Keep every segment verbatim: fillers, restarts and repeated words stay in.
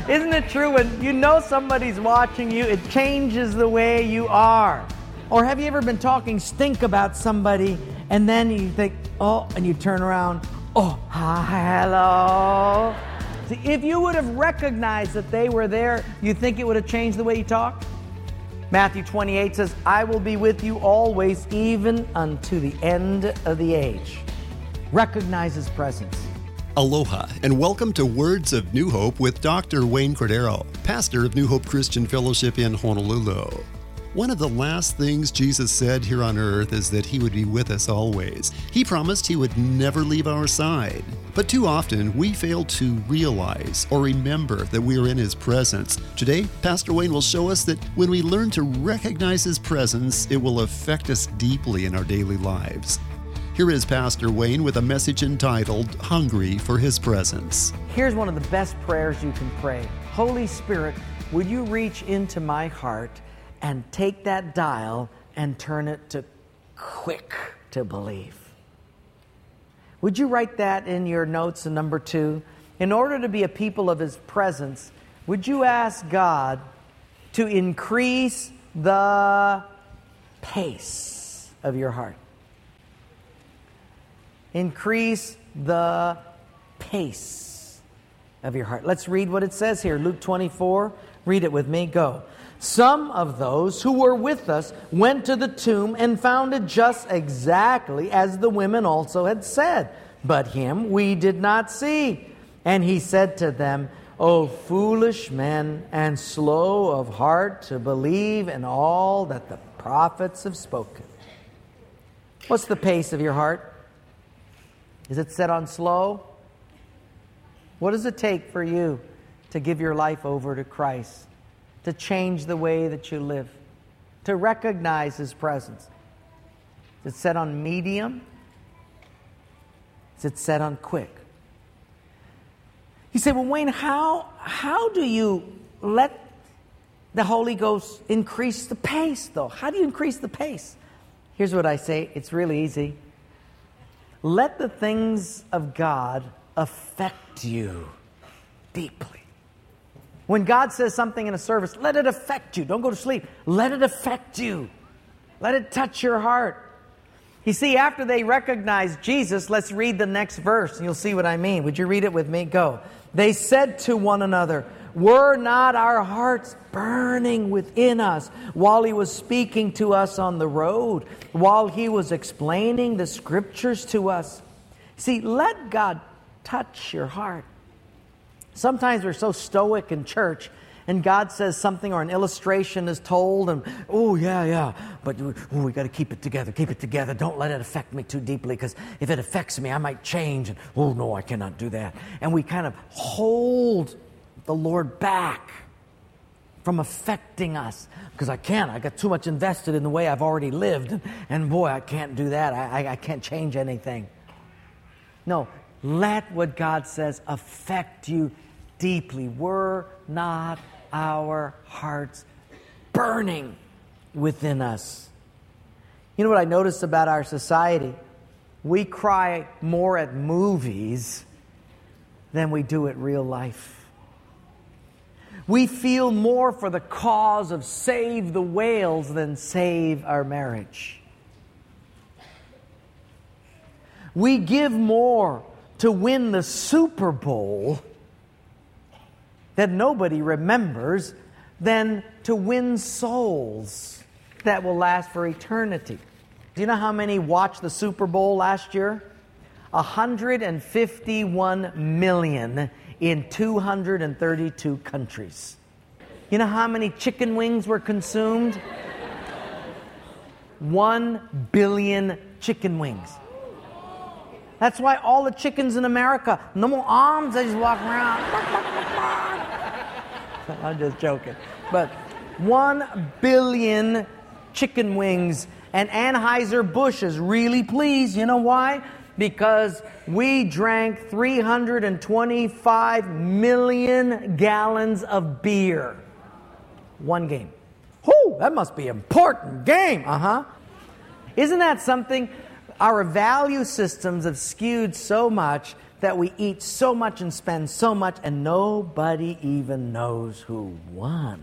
Isn't it true when you know somebody's watching you, it changes the way you are? Or have you ever been talking stink about somebody and then you think, oh, and you turn around, oh, hi, hello. See, if you would have recognized that they were there, you think it would have changed the way you talk? Matthew twenty-eight says, I will be with you always, even unto the end of the age. Recognize His presence. Aloha, and welcome to Words of New Hope with Doctor Wayne Cordero, pastor of New Hope Christian Fellowship in Honolulu. One of the last things Jesus said here on earth is that He would be with us always. He promised He would never leave our side. But too often, we fail to realize or remember that we are in His presence. Today, Pastor Wayne will show us that when we learn to recognize His presence, it will affect us deeply in our daily lives. Here is Pastor Wayne with a message entitled, Hungry for His Presence. Here's one of the best prayers you can pray. Holy Spirit, would you reach into my heart and take that dial and turn it to quick to believe? Would you write that in your notes in number two? In order to be a people of His presence, would you ask God to increase the pace of your heart? Increase the pace of your heart. Let's read what it says here. Luke twenty-four. Read it with me. Go. Some of those who were with us went to the tomb and found it just exactly as the women also had said. But Him we did not see. And He said to them, O foolish men, and slow of heart to believe in all that the prophets have spoken. What's the pace of your heart? Is it set on slow? What does it take for you to give your life over to Christ? To change the way that you live? To recognize His presence? Is it set on medium? Is it set on quick? You say, well, Wayne, how, how do you let the Holy Ghost increase the pace, though? How do you increase the pace? Here's what I say. It's really easy. Let the things of God affect you deeply. When God says something in a service, let it affect you. Don't go to sleep. Let it affect you. Let it touch your heart. You see, after they recognized Jesus, let's read the next verse, and you'll see what I mean. Would you read it with me? Go. They said to one another, were not our hearts burning within us while He was speaking to us on the road, while He was explaining the Scriptures to us? See, let God touch your heart. Sometimes we're so stoic in church, and God says something or an illustration is told, and, oh, yeah, yeah, but oh, we got to keep it together, keep it together. Don't let it affect me too deeply, because if it affects me, I might change, and, oh, no, I cannot do that. And we kind of hold the Lord back from affecting us, because I can't. I got too much invested in the way I've already lived, and, and boy, I can't do that. I, I, I can't change anything. No, let what God says affect you deeply. Were not our hearts burning within us? You know what I noticed about our society? We cry more at movies than we do at real life. We feel more for the cause of save the whales than save our marriage. We give more to win the Super Bowl that nobody remembers than to win souls that will last for eternity. Do you know how many watched the Super Bowl last year? one hundred fifty-one million in two hundred thirty-two countries. You know how many chicken wings were consumed? One billion chicken wings. That's why all the chickens in America, no more arms, they just walk around. I'm just joking. But one billion chicken wings, and Anheuser-Busch is really pleased. You know why? Because we drank three hundred twenty-five million gallons of beer. One game. Whoo, that must be an important game. Uh-huh. Isn't that something? Our value systems have skewed so much that we eat so much and spend so much and nobody even knows who won.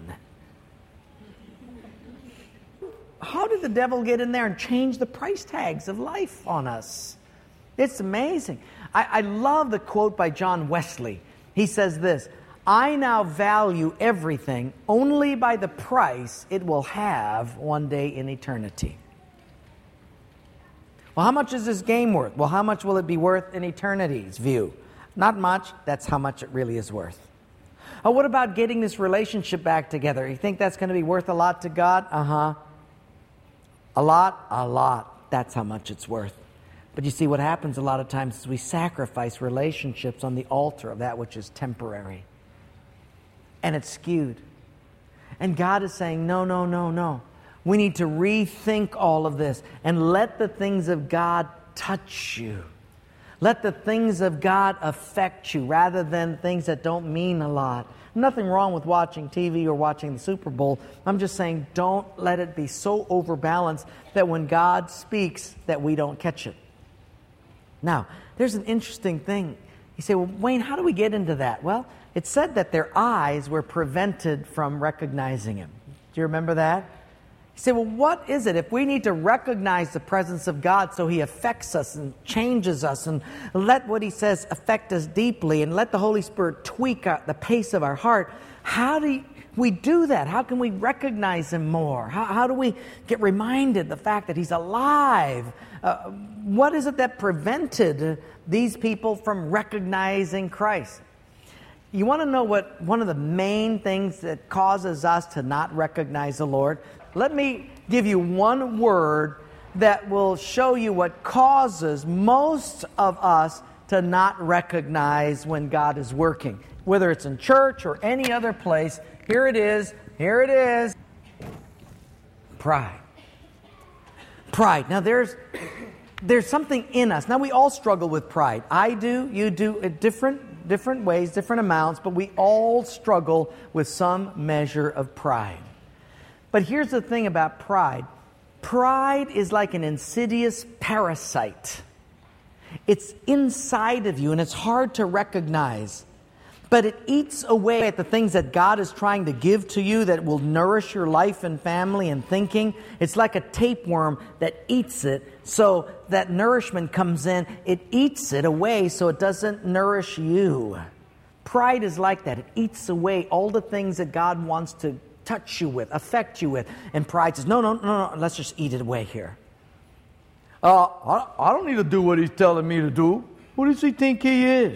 How did the devil get in there and change the price tags of life on us? It's amazing. I, I love the quote by John Wesley. He says this, "I now value everything only by the price it will have one day in eternity." Well, how much is this game worth? Well, how much will it be worth in eternity's view? Not much. That's how much it really is worth. Oh, what about getting this relationship back together? You think that's going to be worth a lot to God? Uh-huh. A lot? A lot. That's how much it's worth. But you see, what happens a lot of times is we sacrifice relationships on the altar of that which is temporary. And it's skewed. And God is saying, no, no, no, no. We need to rethink all of this and let the things of God touch you. Let the things of God affect you rather than things that don't mean a lot. Nothing wrong with watching T V or watching the Super Bowl. I'm just saying don't let it be so overbalanced that when God speaks that we don't catch it. Now, there's an interesting thing. You say, well, Wayne, how do we get into that? Well, it said that their eyes were prevented from recognizing Him. Do you remember that? You say, well, what is it? If we need to recognize the presence of God so He affects us and changes us and let what He says affect us deeply and let the Holy Spirit tweak the pace of our heart, how do we do that? How can we recognize Him more? How, how do we get reminded the fact that He's alive? Uh, what is it that prevented these people from recognizing Christ? You want to know what one of the main things that causes us to not recognize the Lord? Let me give you one word that will show you what causes most of us to not recognize when God is working. Whether it's in church or any other place, here it is, here it is. Pride. Pride. Now there's there's something in us. Now we all struggle with pride. I do, you do, at different, different ways, different amounts, but we all struggle with some measure of pride. But here's the thing about pride. Pride is like an insidious parasite. It's inside of you and it's hard to recognize. But it eats away at the things that God is trying to give to you that will nourish your life and family and thinking. It's like a tapeworm that eats it so that nourishment comes in. It eats it away so it doesn't nourish you. Pride is like that. It eats away all the things that God wants to touch you with, affect you with. And pride says, no, no, no, no, let's just eat it away here. Uh, I, I don't need to do what He's telling me to do. What does He think He is?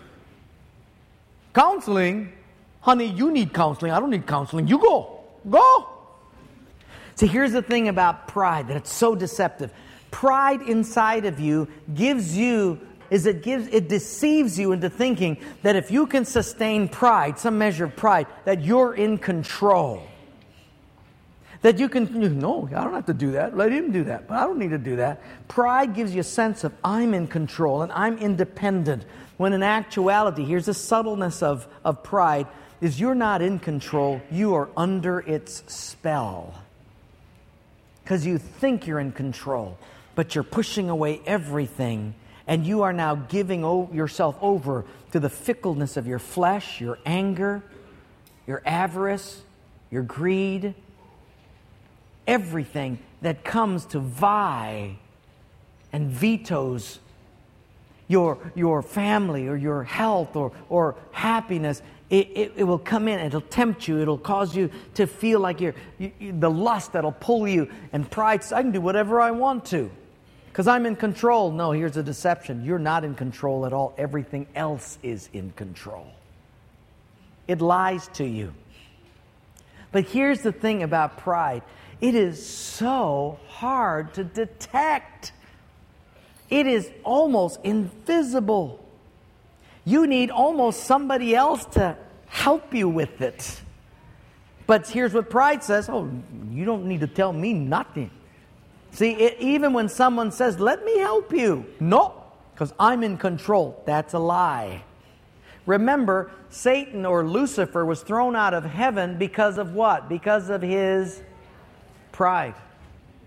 Counseling? Honey, you need counseling. I don't need counseling. You go. Go. See, here's the thing about pride, that it's so deceptive. Pride inside of you gives you, is it gives, it deceives you into thinking that if you can sustain pride, some measure of pride, that you're in control. That you can, no, I don't have to do that. Let Him do that. But I don't need to do that. Pride gives you a sense of I'm in control and I'm independent. When in actuality, here's the subtleness of, of pride, is you're not in control. You are under its spell. Because you think you're in control, but you're pushing away everything. And you are now giving o- yourself over to the fickleness of your flesh, your anger, your avarice, your greed, everything that comes to vie and vetoes your, your family or your health or, or happiness. It, it, it will come in, it'll tempt you, it'll cause you to feel like you're, you, you, the lust that'll pull you, and pride says, I can do whatever I want to. Because I'm in control. No, here's a deception. You're not in control at all. Everything else is in control. It lies to you. But here's the thing about pride. It is so hard to detect. It is almost invisible. You need almost somebody else to help you with it. But here's what pride says. Oh, you don't need to tell me nothing. See, it, even when someone says, let me help you. No, because I'm in control. That's a lie. Remember, Satan or Lucifer was thrown out of heaven because of what? Because of his pride.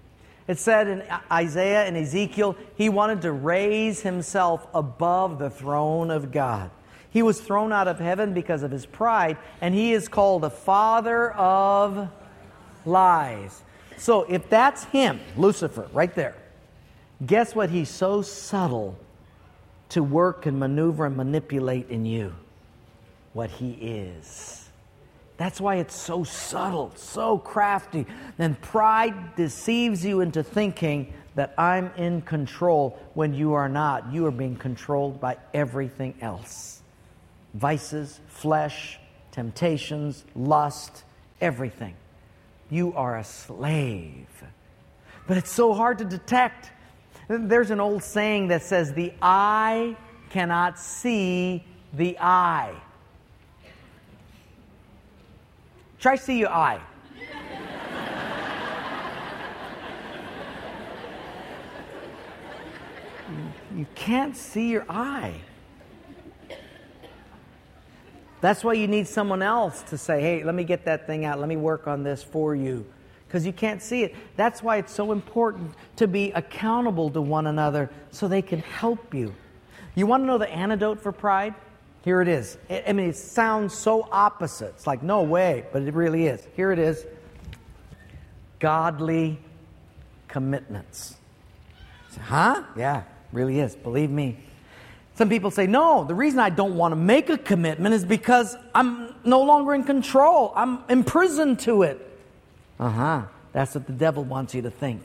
It said in Isaiah and Ezekiel, he wanted to raise himself above the throne of God. He was thrown out of heaven because of his pride, and he is called the father of lies. So if that's him, Lucifer, right there, guess what he's so subtle to work and maneuver and manipulate in you? What he is. That's why it's so subtle, so crafty. And pride deceives you into thinking that I'm in control when you are not. You are being controlled by everything else. Vices, flesh, temptations, lust, everything. You are a slave. But it's so hard to detect. There's an old saying that says, the eye cannot see the eye. Try see your eye. You can't see your eye. That's why you need someone else to say, hey, let me get that thing out. Let me work on this for you. Because you can't see it. That's why it's so important to be accountable to one another so they can help you. You want to know the antidote for pride? Here it is. I mean, it sounds so opposite. It's like, no way, but it really is. Here it is. Godly commitments. Huh? Yeah, really is. Believe me. Some people say, no, the reason I don't want to make a commitment is because I'm no longer in control. I'm imprisoned to it. Uh-huh. That's what the devil wants you to think.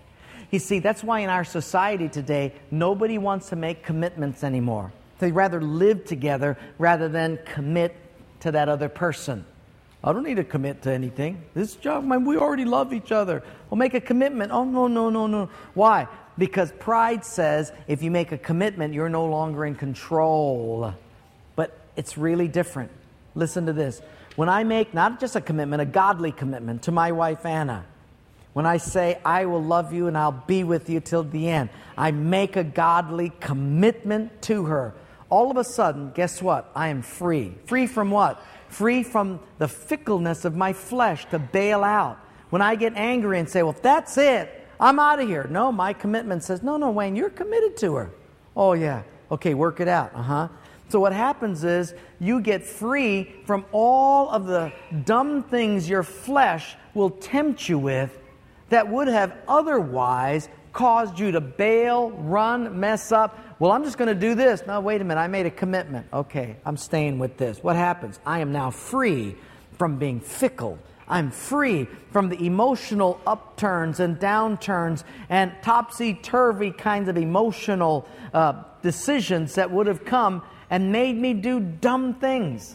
You see, that's why in our society today, nobody wants to make commitments anymore. They'd rather live together rather than commit to that other person. I don't need to commit to anything. This job, man, we already love each other. We'll make a commitment. Oh, no, no, no, no. Why? Because pride says if you make a commitment, you're no longer in control. But it's really different. Listen to this. When I make not just a commitment, a godly commitment to my wife, Anna, when I say, I will love you and I'll be with you till the end, I make a godly commitment to her. All of a sudden, guess what? I am free. Free from what? Free from the fickleness of my flesh to bail out. When I get angry and say, well, if that's it, I'm out of here. No, my commitment says, no, no, Wayne, you're committed to her. Oh, yeah. Okay, work it out. Uh-huh. So what happens is you get free from all of the dumb things your flesh will tempt you with that would have otherwise caused you to bail, run, mess up. Well, I'm just going to do this. No, wait a minute. I made a commitment. Okay, I'm staying with this. What happens? I am now free from being fickle. I'm free from the emotional upturns and downturns and topsy-turvy kinds of emotional uh, decisions that would have come and made me do dumb things.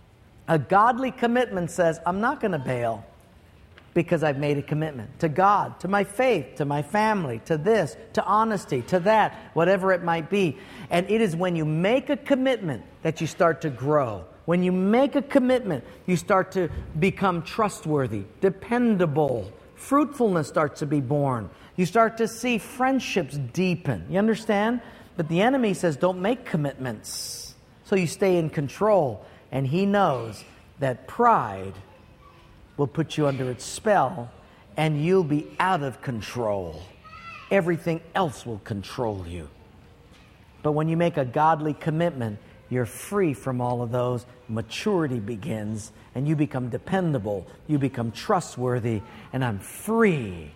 A godly commitment says, I'm not going to bail because I've made a commitment to God, to my faith, to my family, to this, to honesty, to that, whatever it might be. And it is when you make a commitment that you start to grow. When you make a commitment, you start to become trustworthy, dependable. Fruitfulness starts to be born. You start to see friendships deepen. You understand? But the enemy says, don't make commitments. So you stay in control. And he knows that pride will put you under its spell and you'll be out of control. Everything else will control you. But when you make a godly commitment, you're free from all of those. Maturity begins and you become dependable. You become trustworthy. And I'm free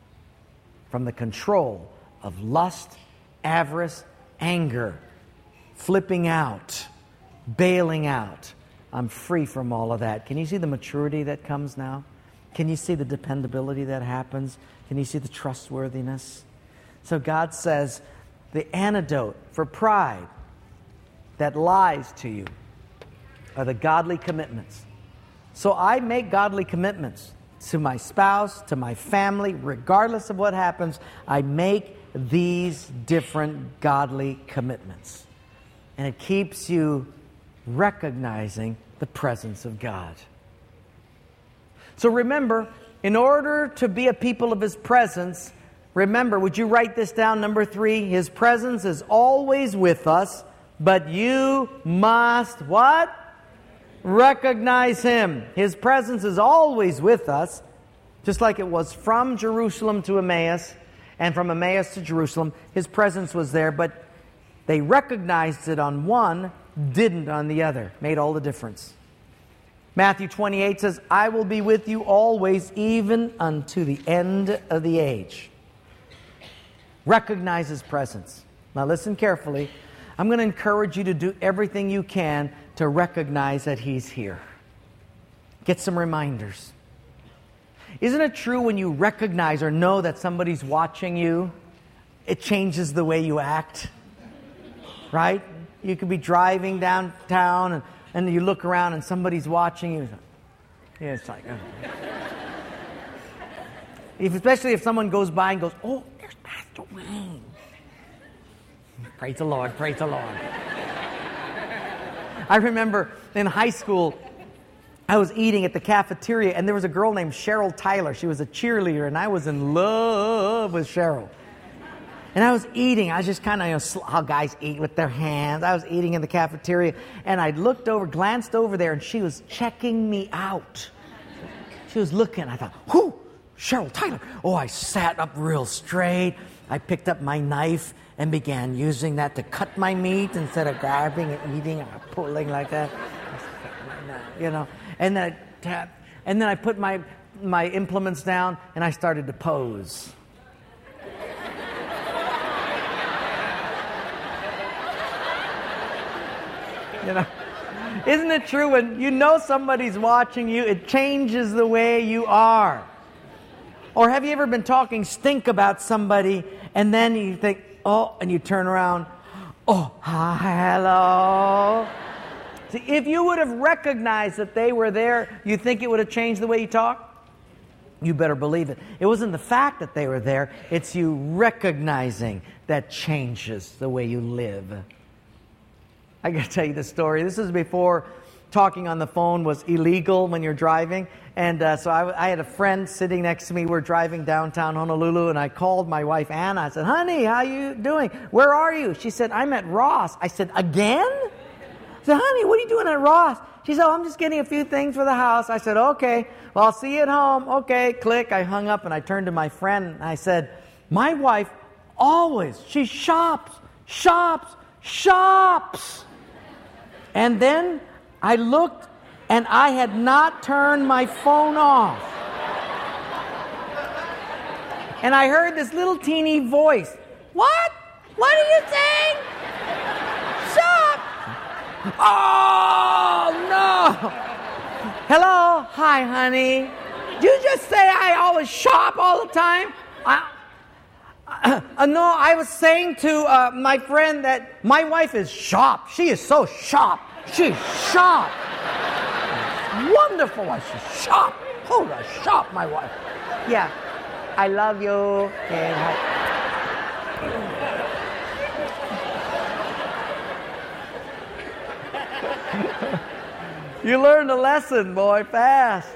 from the control of lust, avarice, anger, flipping out, bailing out. I'm free from all of that. Can you see the maturity that comes now? Can you see the dependability that happens? Can you see the trustworthiness? So God says the antidote for pride that lies to you are the godly commitments. So I make godly commitments to my spouse, to my family, regardless of what happens. I make these different godly commitments. And it keeps you recognizing the presence of God. So remember, in order to be a people of His presence, remember, would you write this down, number three? His presence is always with us, but you must, what? Recognize Him. His presence is always with us, just like it was from Jerusalem to Emmaus. And from Emmaus to Jerusalem, his presence was there, but they recognized it on one, didn't on the other. Made all the difference. Matthew twenty-eight says, I will be with you always, even unto the end of the age. Recognize his presence. Now listen carefully. I'm going to encourage you to do everything you can to recognize that he's here. Get some reminders. Isn't it true when you recognize or know that somebody's watching you, it changes the way you act? Right? You could be driving downtown and, and you look around and somebody's watching you. Yeah, it's like, oh. if, especially if someone goes by and goes, oh, there's Pastor Wayne. Praise the Lord, praise the Lord. I remember in high school, I was eating at the cafeteria, and there was a girl named Cheryl Tyler. She was a cheerleader, and I was in love with Cheryl. And I was eating. I was just kind of, you know, sl- how guys eat with their hands. I was eating in the cafeteria, and I looked over, glanced over there, and she was checking me out. She was looking. I thought, whoo, Cheryl Tyler. Oh, I sat up real straight. I picked up my knife and began using that to cut my meat instead of grabbing and eating and pulling like that. You know, and then I tapped, and then I put my my implements down, and I started to pose. You know, isn't it true when you know somebody's watching you, it changes the way you are? Or have you ever been talking stink about somebody, and then you think, oh, and you turn around, oh, hi, hello. See, if you would have recognized that they were there, you think it would have changed the way you talk? You better believe it. It wasn't the fact that they were there, it's you recognizing that changes the way you live. I got to tell you the story. This is before talking on the phone was illegal when you're driving. And uh, so I, I had a friend sitting next to me. We're driving downtown Honolulu, and I called my wife, Anna. I said, honey, how you doing? Where are you? She said, I'm at Ross. I said, again? I said, honey, what are you doing at Ross? She said, oh, I'm just getting a few things for the house. I said, okay, well, I'll see you at home. Okay, click. I hung up, and I turned to my friend, and I said, my wife always, she shops, shops, shops. And then I looked, and I had not turned my phone off. And I heard this little teeny voice. What? What are you saying? Shop! Oh, no! Hello? Hi, honey. Did you just say I always shop all the time? I, uh, uh, no, I was saying to uh, my friend that my wife is shop. She is so shop. She's shop. Wonderful wife. She's shop. Hold on, shop, my wife. Yeah. I love you. Okay, you learned a lesson, boy, fast.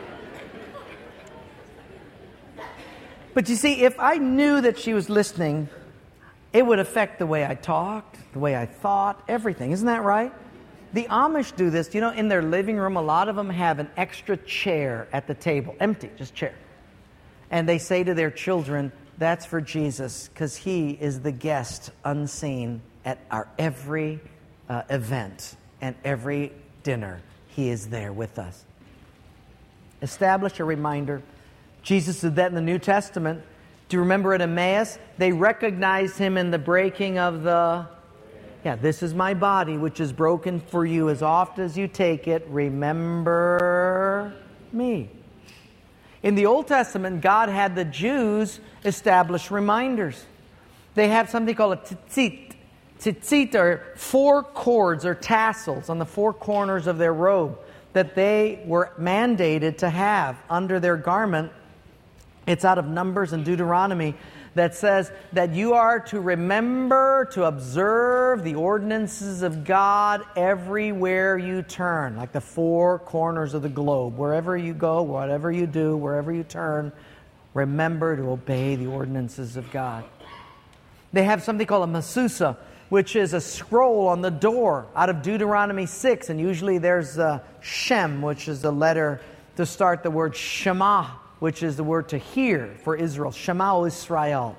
But you see, if I knew that she was listening, it would affect the way I talked, the way I thought, everything. Isn't that right? The Amish do this. You know, in their living room, a lot of them have an extra chair at the table. Empty, just chair. And they say to their children, that's for Jesus, because he is the guest unseen at our every uh, event and every dinner. He is there with us. Establish a reminder. Jesus did that in the New Testament. Do you remember at Emmaus? They recognized him in the breaking of the... Yeah, this is my body, which is broken for you. As oft as you take it, remember me. In the Old Testament, God had the Jews establish reminders. They have something called a tzitzit. Tzitzit are four cords or tassels on the four corners of their robe that they were mandated to have under their garment. It's out of Numbers and Deuteronomy that says that you are to remember to observe the ordinances of God everywhere you turn, like the four corners of the globe. Wherever you go, whatever you do, wherever you turn, remember to obey the ordinances of God. They have something called a masusa, which is a scroll on the door out of Deuteronomy six, and usually there's a Shem, which is the letter to start the word Shema, which is the word to hear for Israel. Shema Israel.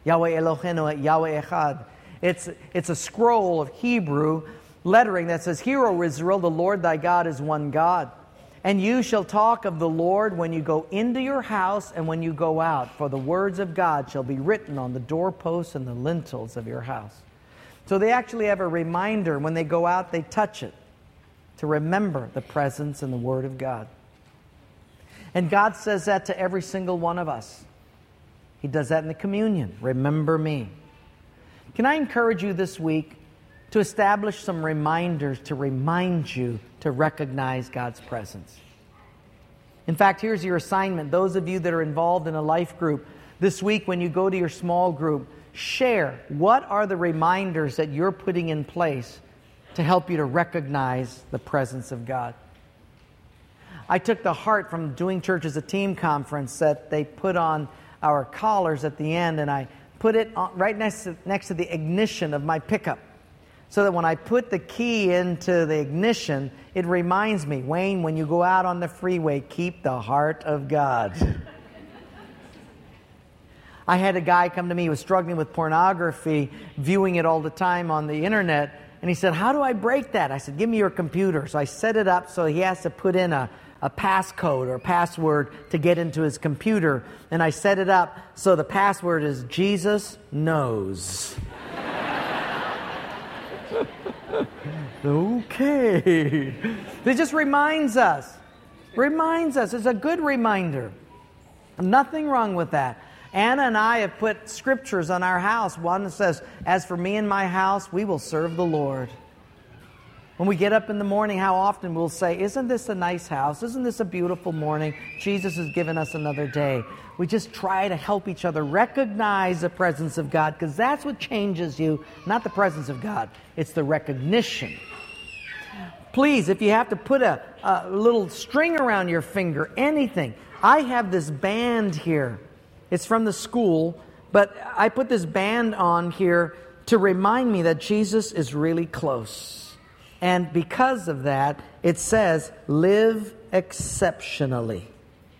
Yahweh Eloheinu, Yahweh Echad. It's, it's a scroll of Hebrew lettering that says, Hear, O Israel, the Lord thy God is one God. And you shall talk of the Lord when you go into your house and when you go out, for the words of God shall be written on the doorposts and the lintels of your house. So they actually have a reminder. When they go out, they touch it to remember the presence and the Word of God. And God says that to every single one of us. He does that in the communion. Remember me. Can I encourage you this week to establish some reminders to remind you to recognize God's presence? In fact, here's your assignment. Those of you that are involved in a life group, this week when you go to your small group, share what are the reminders that you're putting in place to help you to recognize the presence of God. I took the heart from doing church as a team conference that they put on our collars at the end, and I put it on, right next to, next to the ignition of my pickup, so that when I put the key into the ignition, it reminds me, Wayne, when you go out on the freeway, keep the heart of God. I had a guy come to me who was struggling with pornography, viewing it all the time on the internet, and he said, how do I break that? I said, give me your computer. So I set it up so he has to put in a, a passcode or a password to get into his computer. And I set it up so the password is Jesus knows. Okay. It just reminds us. Reminds us. It's a good reminder. Nothing wrong with that. Anna and I have put scriptures on our house. One that says, as for me and my house, we will serve the Lord. When we get up in the morning, how often we'll say, isn't this a nice house? Isn't this a beautiful morning? Jesus has given us another day. We just try to help each other recognize the presence of God, because that's what changes you, not the presence of God. It's the recognition. Please, if you have to put a, a little string around your finger, anything. I have this band here. It's from the school, but I put this band on here to remind me that Jesus is really close. And because of that, it says, live exceptionally.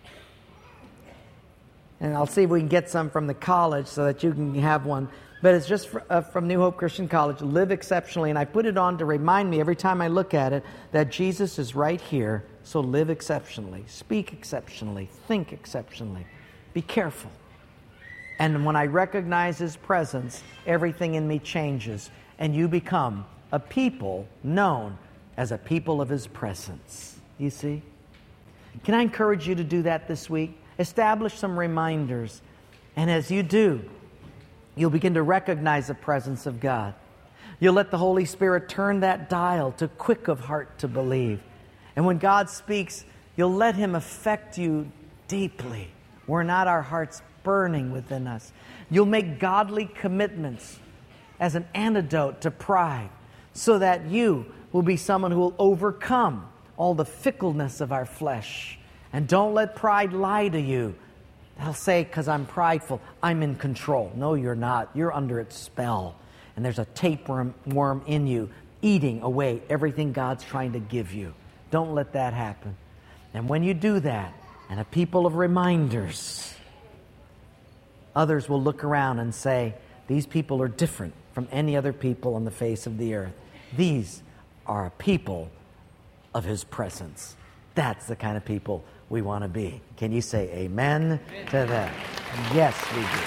And I'll see if we can get some from the college so that you can have one. But it's just for, uh, from New Hope Christian College, live exceptionally. And I put it on to remind me every time I look at it that Jesus is right here. So live exceptionally, speak exceptionally, think exceptionally. Be careful. And when I recognize His presence, everything in me changes. And you become a people known as a people of His presence. You see? Can I encourage you to do that this week? Establish some reminders. And as you do, you'll begin to recognize the presence of God. You'll let the Holy Spirit turn that dial to quick of heart to believe. And when God speaks, you'll let Him affect you deeply. We're not our hearts burning within us. You'll make godly commitments as an antidote to pride, so that you will be someone who will overcome all the fickleness of our flesh. And don't let pride lie to you. They'll say, because I'm prideful, I'm in control. No, you're not. You're under its spell. And there's a tapeworm worm in you eating away everything God's trying to give you. Don't let that happen. And when you do that, and a people of reminders, others will look around and say, these people are different from any other people on the face of the earth. These are a people of His presence. That's the kind of people we want to be. Can you say amen, amen to that? Yes, we do.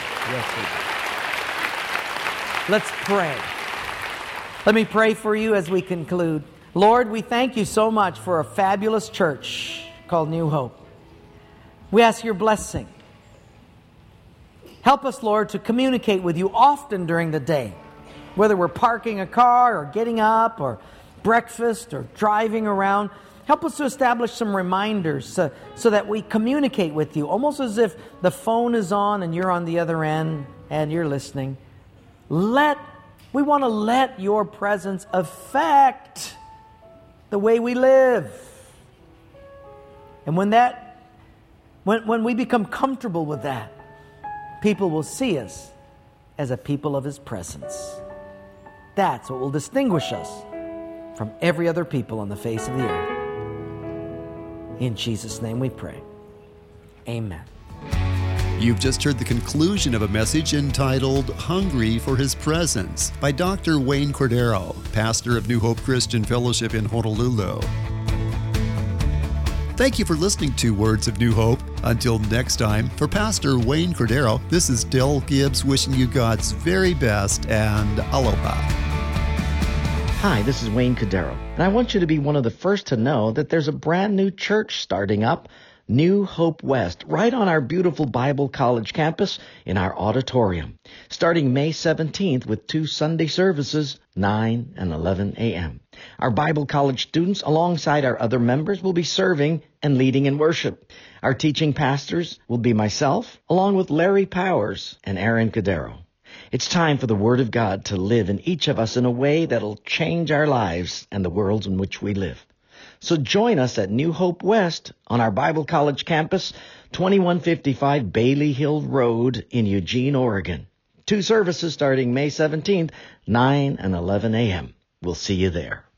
Yes, we do. Let's pray. Let me pray for you as we conclude. Lord, we thank You so much for a fabulous church called New Hope. We ask Your blessing. Help us, Lord, to communicate with You often during the day, whether we're parking a car or getting up or breakfast or driving around. Help us to establish some reminders so, so that we communicate with You, almost as if the phone is on and you're on the other end and you're listening. Let, we want to let Your presence affect the way we live. And when that, when, when we become comfortable with that, people will see us as a people of His presence. That's what will distinguish us from every other people on the face of the earth. In Jesus' name we pray. Amen. You've just heard the conclusion of a message entitled Hungry for His Presence by Doctor Wayne Cordero, pastor of New Hope Christian Fellowship in Honolulu. Thank you for listening to Words of New Hope. Until next time, for Pastor Wayne Cordero, this is Del Gibbs wishing you God's very best and aloha. Hi, this is Wayne Cordero, and I want you to be one of the first to know that there's a brand new church starting up, New Hope West, right on our beautiful Bible College campus in our auditorium, starting May seventeenth with two Sunday services, nine and eleven a.m. Our Bible College students, alongside our other members, will be serving and leading in worship. Our teaching pastors will be myself, along with Larry Powers and Aaron Cordero. It's time for the Word of God to live in each of us in a way that'll change our lives and the worlds in which we live. So join us at New Hope West on our Bible College campus, twenty-one fifty-five Bailey Hill Road in Eugene, Oregon. Two services starting May seventeenth, nine and eleven a.m. We'll see you there.